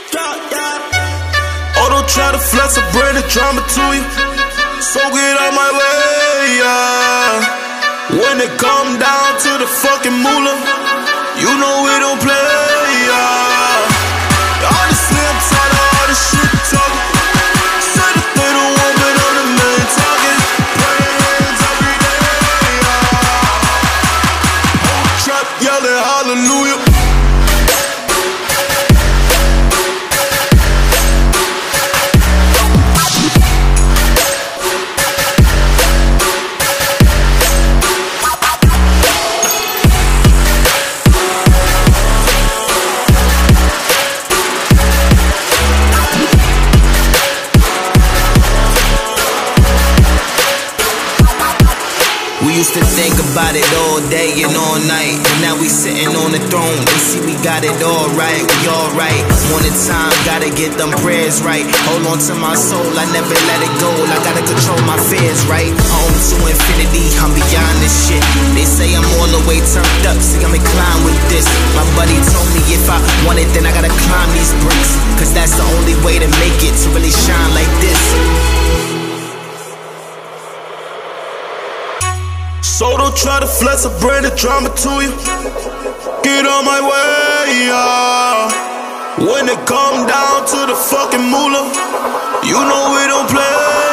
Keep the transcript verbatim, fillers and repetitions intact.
Oh, don't try to flex or bring the drama to you. So get out my way, yeah. When it come down to the fucking moolah, you know we don't play, yeah. Honestly, I'm tired of all this shit talking. Said that they don't want me on the main target. Praying every day, yeah. Whole trap yelling hallelujah. We used to think about it all day and all night, and now we sitting on the throne. They see we got it all right, we all right. Morning time, gotta get them prayers right. Hold on to my soul, I never let it go. I gotta control my fears, right? Home to infinity, I'm beyond this shit. They say I'm all the way turned up, see I'm inclined with this. My buddy told me if I want it, then I gotta climb these bricks, cause that's the only way to make it, to really shine like this. So don't try to flex or bring the drama to you. Get on my way, yeah. When it come down to the fucking moolah, you know we don't play.